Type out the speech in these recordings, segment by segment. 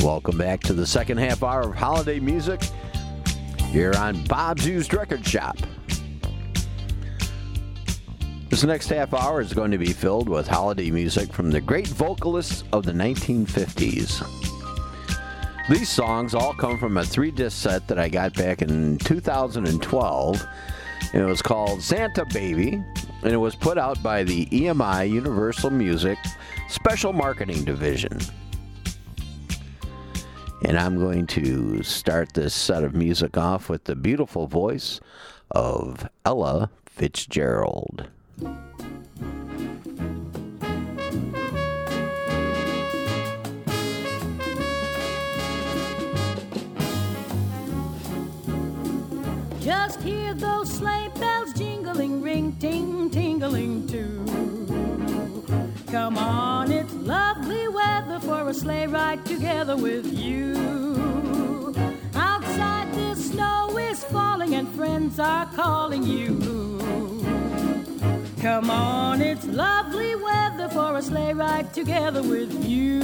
Welcome back to the second half hour of holiday music here on Bob's Used Record Shop. This next half hour is going to be filled with holiday music from the great vocalists of the 1950s. These songs all come from a 3-disc set that I got back in 2012, and it was called Santa Baby, and it was put out by the EMI Universal Music Special Marketing Division. And I'm going to start this set of music off with the beautiful voice of Ella Fitzgerald. Just hear those sleigh bells jingling, ring, ting, tingling too. Come on, it's lovely weather for a sleigh ride together with you. Outside the snow is falling and friends are calling you. Come on, it's lovely weather for a sleigh ride together with you.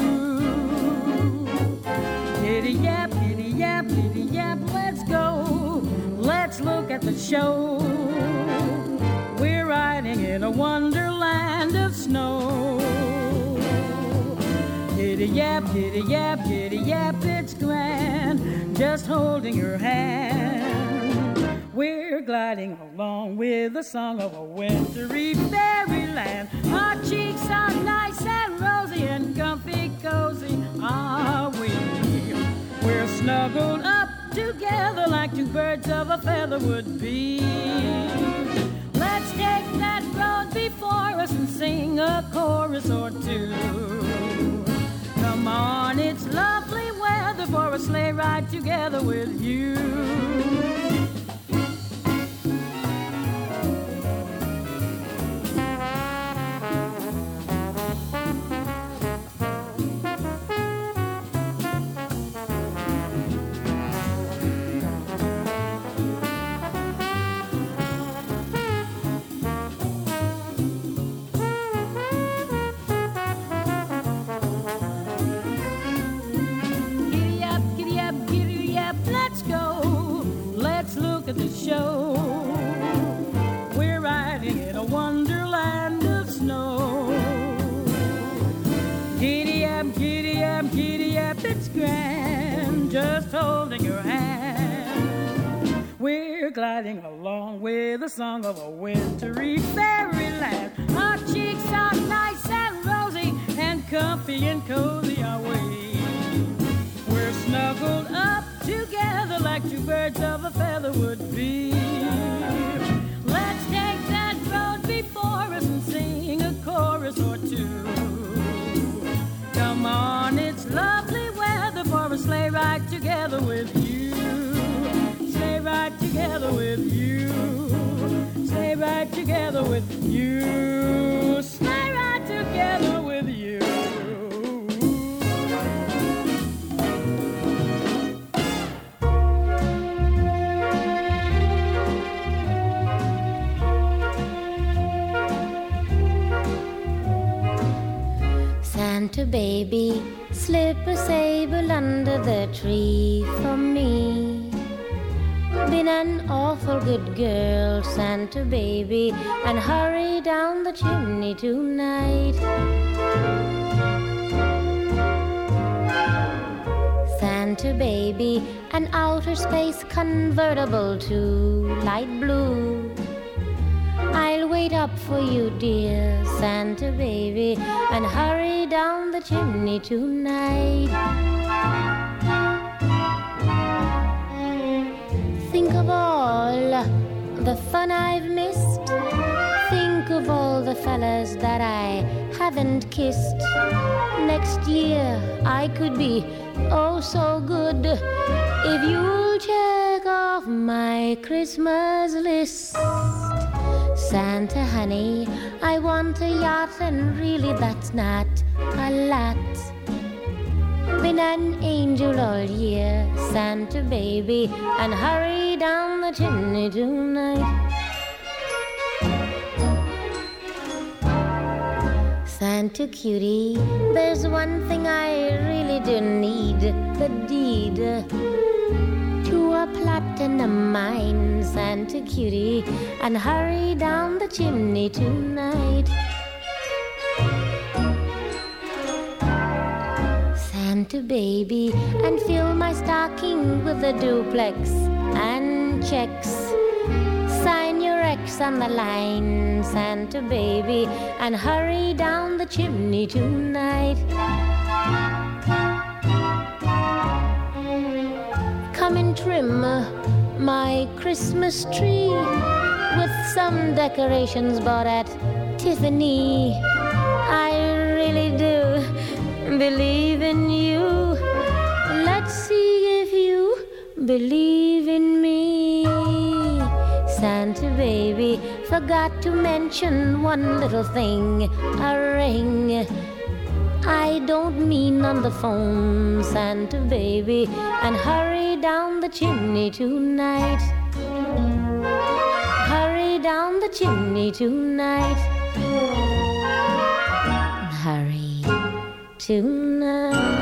Giddy yap, let's go. Let's look at the show. We're riding in a wonderland of snow. Giddy yap, it's grand, just holding your hand. We're gliding along with the song of a wintry fairyland. Our cheeks are nice and rosy and comfy cozy are we. We're snuggled up together like two birds of a feather would be. Let's take that road before us and sing a chorus or two. Come on, it's lovely weather for a sleigh ride together with you. At the show, we're riding in a wonderland of snow. Giddy up, it's grand, just holding your hand. We're gliding along with the song of a wintry fairyland. Our cheeks are nice and rosy and comfy and cozy are we. We're snuggled up together like two birds of a feather would be. Let's take that road before us and sing a chorus or two. Come on, it's lovely weather for a sleigh ride together with you. Sleigh ride together with you. Sleigh ride together with you. Sleigh ride together with you. Santa baby, slip a sable under the tree for me. Been an awful good girl, Santa baby, and hurry down the chimney tonight. Santa baby, an outer space convertible to light blue. I'll wait up for you, dear Santa baby, and hurry down the chimney tonight. Think of all the fun I've missed. Think of all the fellas that I haven't kissed. Next year I could be oh so good if you'll check off my Christmas list. Santa honey, I want a yacht, and really that's not a lot. Been an angel all year, Santa baby, and hurry down the chimney tonight. Santa cutie, there's one thing I really do need, the deed to a platinum mine, Santa cutie, and hurry down the chimney tonight. Santa baby, and fill my stocking with a duplex and checks. Sign your X on the line, Santa baby, and hurry down the chimney tonight. Come and trim my Christmas tree with some decorations bought at Tiffany. I really do believe in you. Let's see if you believe in me. Santa baby, forgot to mention one little thing, a ring. I don't mean on the phone, Santa baby, and hurry down the chimney tonight. Hurry down the chimney tonight. Hurry tonight.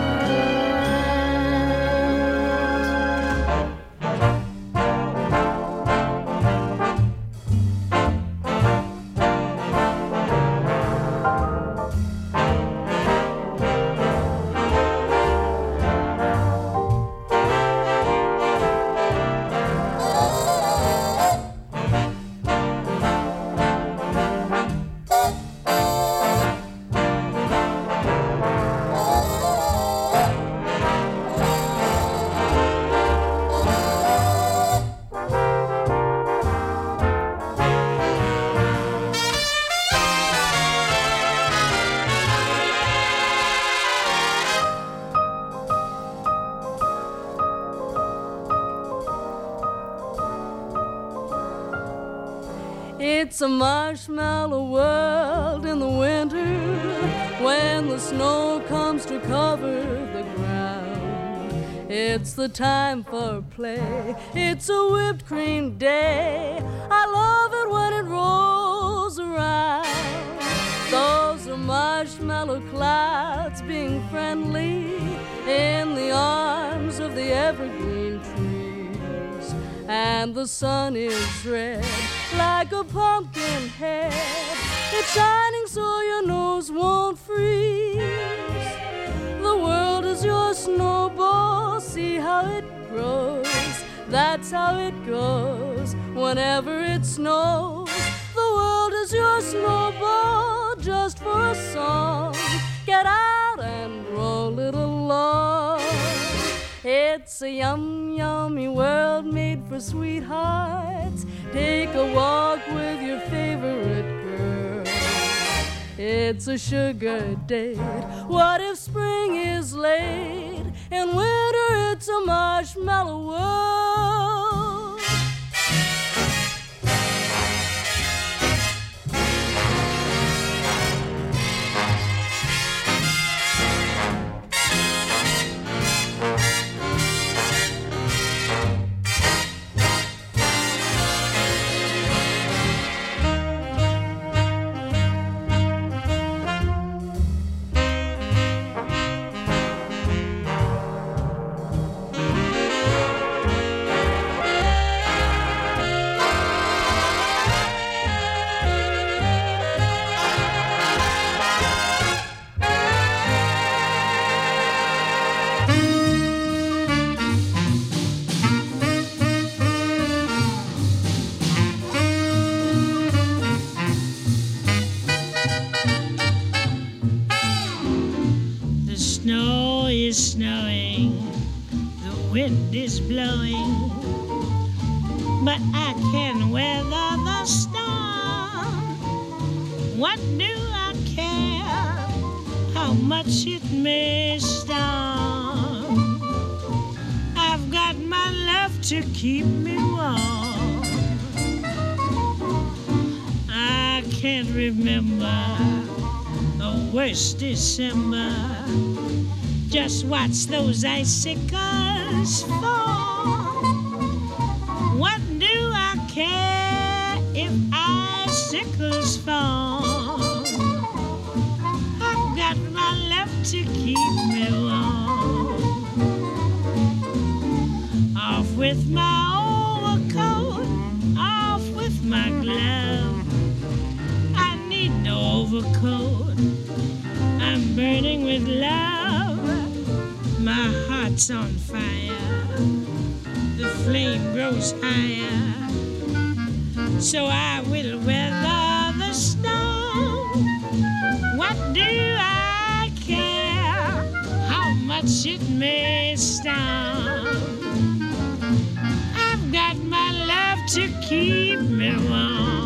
It's a marshmallow world in the winter when the snow comes to cover the ground. It's the time for play. It's a whipped cream day. I love it when it rolls around. Those are marshmallow clouds being friendly in the arms of the evergreen trees. And the sun is red like a pumpkin head. It's shining so your nose won't freeze. The world is your snowball. See how it grows. That's how it goes whenever it snows. The world is your snowball just for a song. Get out and roll it along. It's a yum, yummy world made for sweethearts. Take a walk with your favorite girl. It's a sugar date. What if spring is late? In winter it's a marshmallow world. Snowing, the wind is blowing, but I can weather the storm. What do I care how much it may storm? I've got my love to keep me warm. I can't remember the worst December. Just watch those icicles fall. What do I care if icicles fall? I to keep me warm. Off with my overcoat, off with my glove. I need no overcoat, I'm burning with love. My heart's on fire, the flame grows higher, so I will weather the storm. What do I care how much it may storm? I've got my love to keep me warm.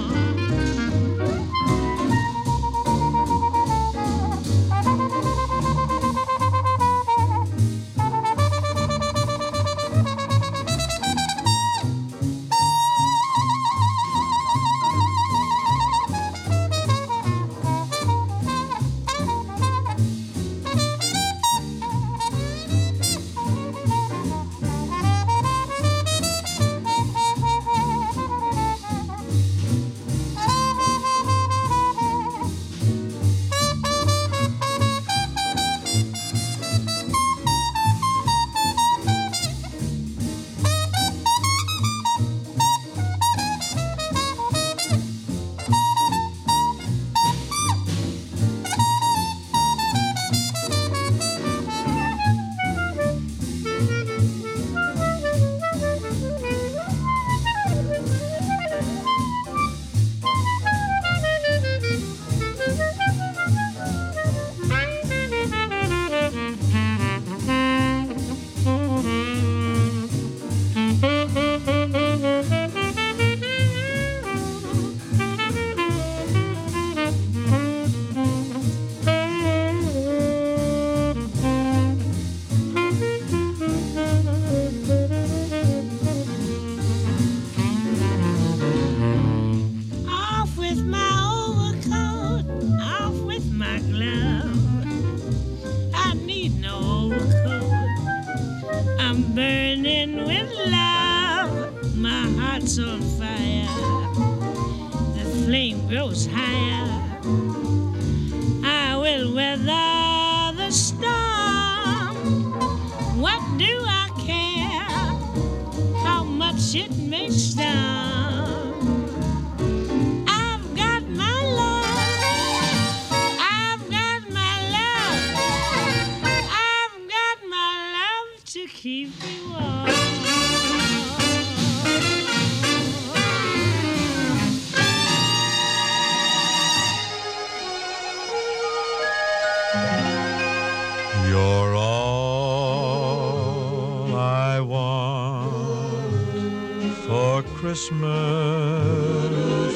Christmas,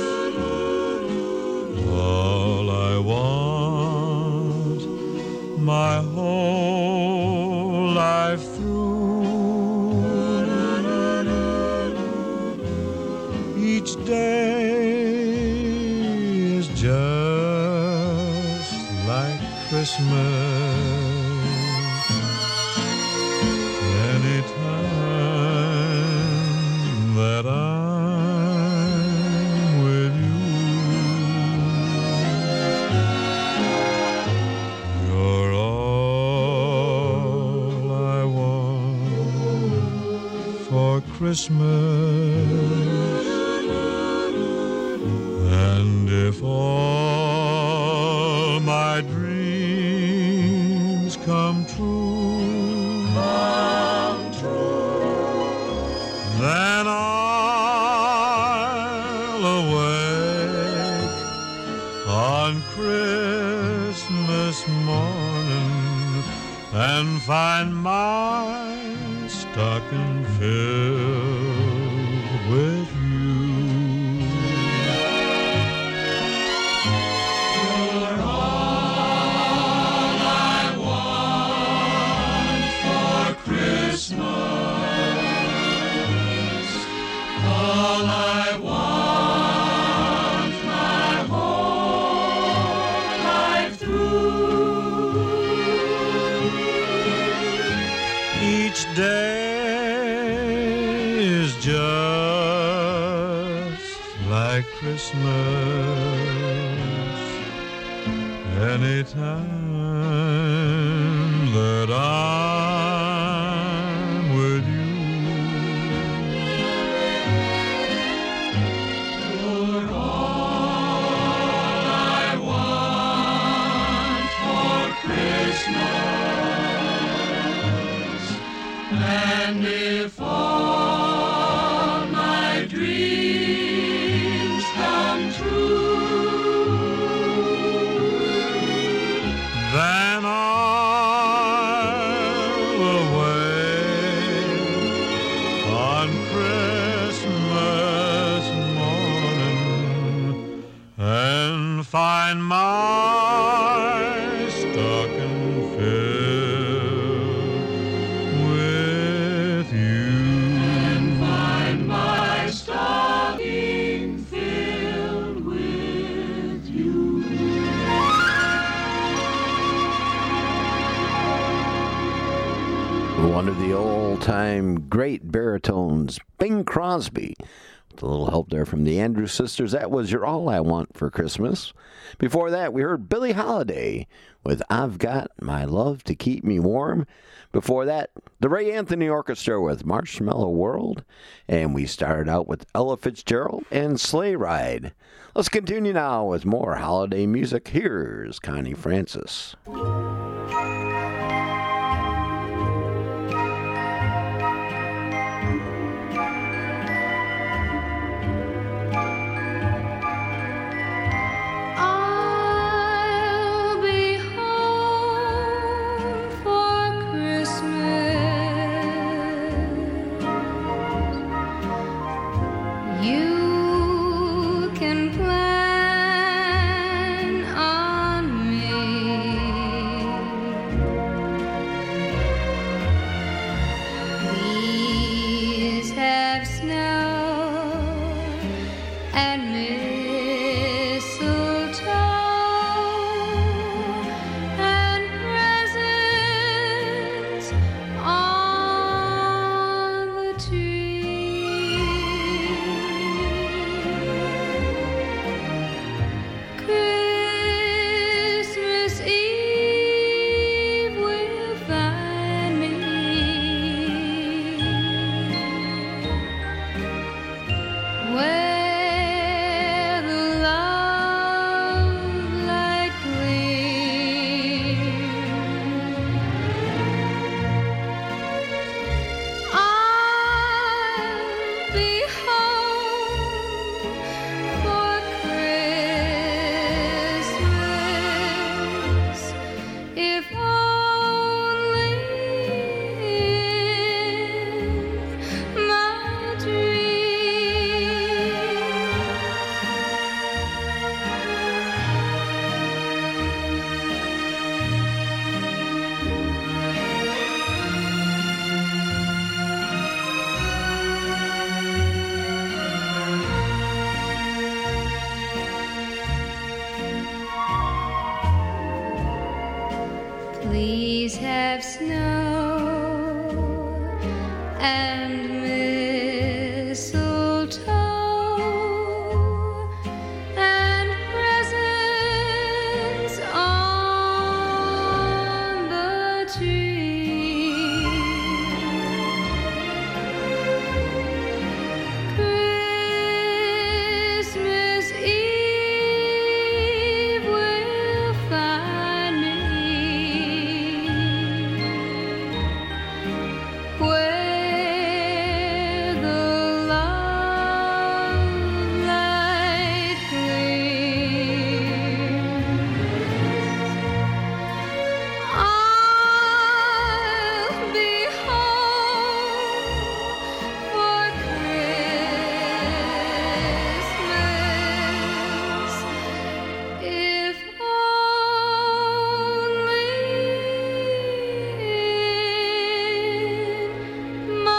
all I want my whole life through. Each day is just like Christmas. Anytime that I'm with you, you're all I want for Christmas. And if all my dreams come true, then I'll awake on Christmas morning and find my stocking filled with you. You're all I want for Christmas. All I want my whole life through. Each day is just like Christmas. Anytime find my stocking filled with you. And find my stocking filled with you. One of the old-time great baritones, Bing Crosby. With a little help there from the Andrews Sisters. That was You're All I Want for Christmas. Before that, we heard Billie Holiday with I've Got My Love to Keep Me Warm. Before that, the Ray Anthony Orchestra with Marshmallow World. And we started out with Ella Fitzgerald and Sleigh Ride. Let's continue now with more holiday music. Here's Connie Francis. I'll be home for Christmas. You can plan on me. Please have snow and mistletoe and presents on the tree. Christmas Eve will find me where the love light gleams. I'll be home for Christmas, if only in my dream. Please have snow and mistletoe and presents on the tree. Christmas Eve will find me where the love light gleams. I'll be home for Christmas, if only in my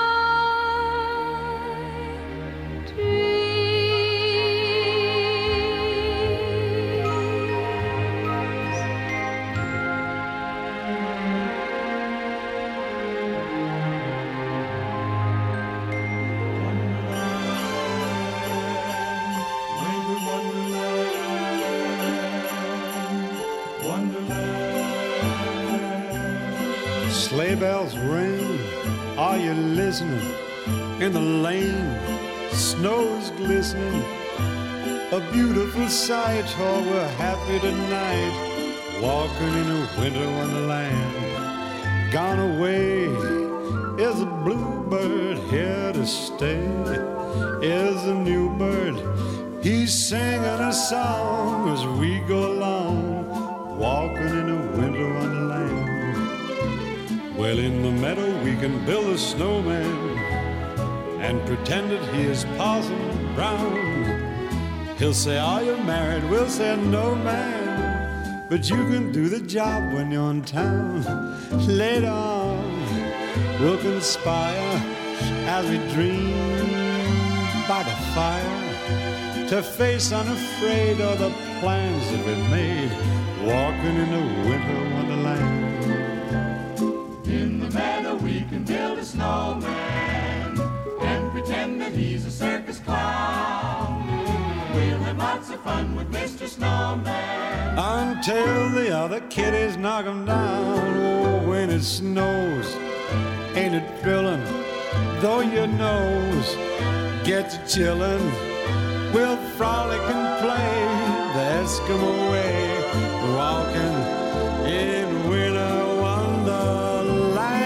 Sleigh bells ring, are you listening? In the lane, snow's glistening. A beautiful sight, oh, we're happy tonight, walking in a winter wonderland. Gone away is a bluebird, here to stay is a new bird. He's singing a song as we go along, walking in a winter wonderland. Well, in the meadow we can build a snowman and pretend that he is Parson Brown. He'll say, are you married? We'll say, no, man. But you can do the job when you're in town. Later on, we'll conspire as we dream by the fire to face unafraid all the plans that we've made, walking in a winter wonderland. In the meadow we can build a snowman and pretend that he's a circus clown. We'll have lots of fun with Mr. Snowman until the other kiddies knock him down. Oh, when it snows, ain't it thrilling? Though your nose gets chillin', we'll frolic and play the Eskimo way, walking in winter wonderland.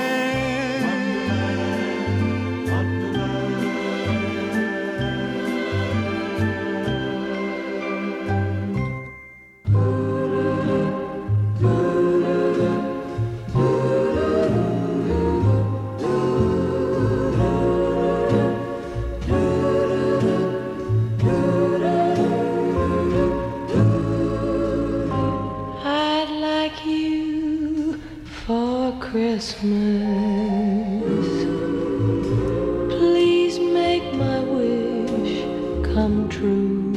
Christmas, please make my wish come true,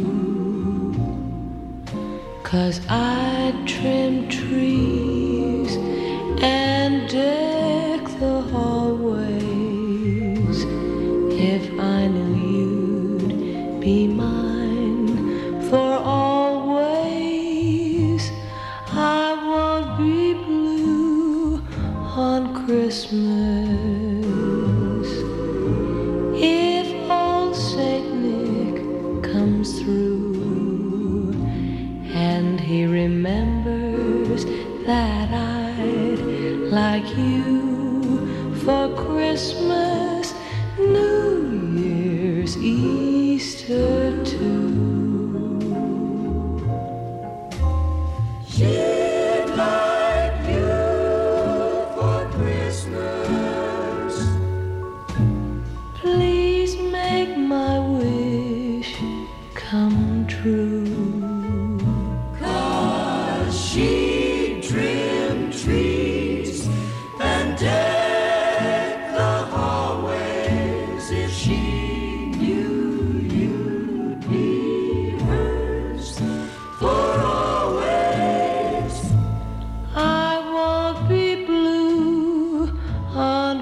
'cause I'd trim trees and deck the hallways if I knew you'd be mine for always. I won't be blue on Christmas if old Saint Nick comes through and he remembers that I'd like you for Christmas, New Year's, Easter too. She'd like you for Christmas. Please make my wish come true. 'Cause she'd trim trees and deck the hallways if she knew you'd be hers for always. I won't be blue on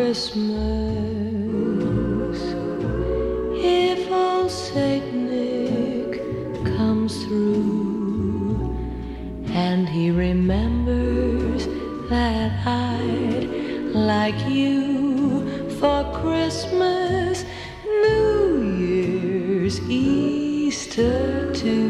Christmas if old Saint Nick comes through and he remembers that I'd like you for Christmas, New Year's, Easter too.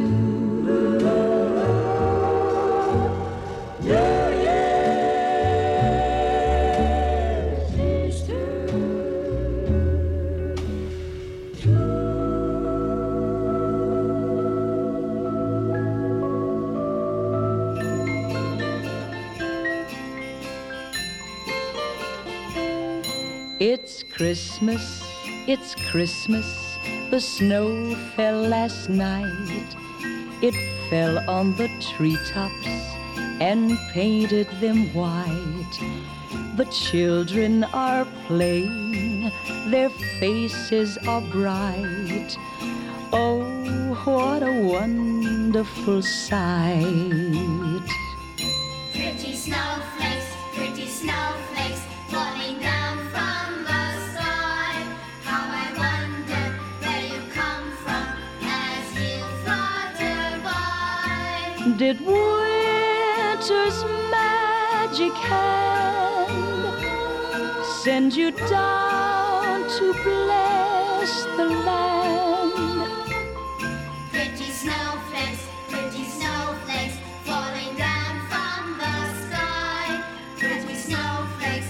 It's Christmas, the snow fell last night. It fell on the treetops and painted them white. The children are playing, their faces are bright. Oh, what a wonderful sight. Pretty snowflakes, falling down from the sky. How I wonder where you come from as you flutter by. Did winter's magic hand send you down to bless the land? Pretty snowflakes, falling down from the sky. Pretty snowflakes,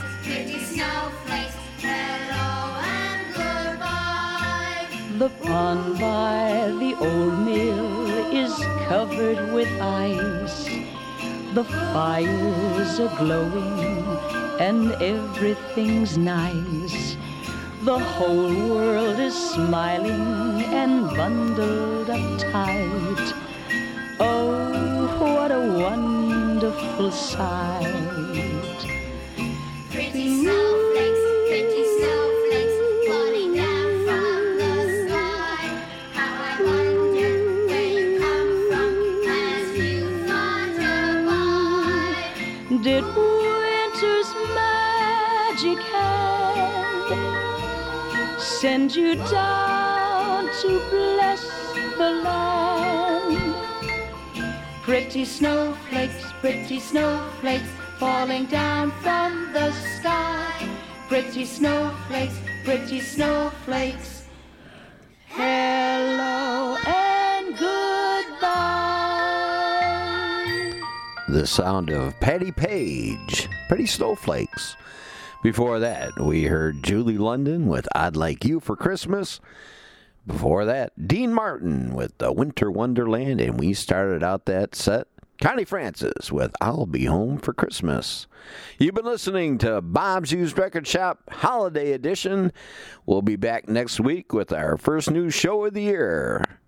hello and goodbye. The pond by the old mill is covered with ice. The fires are glowing and everything's nice. The whole world is smiling and bundled up tight. Oh, what a wonderful sight. Pretty snowflakes falling down from the sky. How I wonder where you come from as you flutter by. Did winter's magic hand send you down to bless the land? Pretty snowflakes falling down from the sky. Pretty snowflakes, hello and goodbye. The sound of Patti Page, Pretty Snowflakes. Before that, we heard Julie London with I'd Like You for Christmas. Before that, Dean Martin with The Winter Wonderland, and we started out that set, Connie Francis with I'll Be Home for Christmas. You've been listening to Bob's Used Record Shop Holiday Edition. We'll be back next week with our first new show of the year.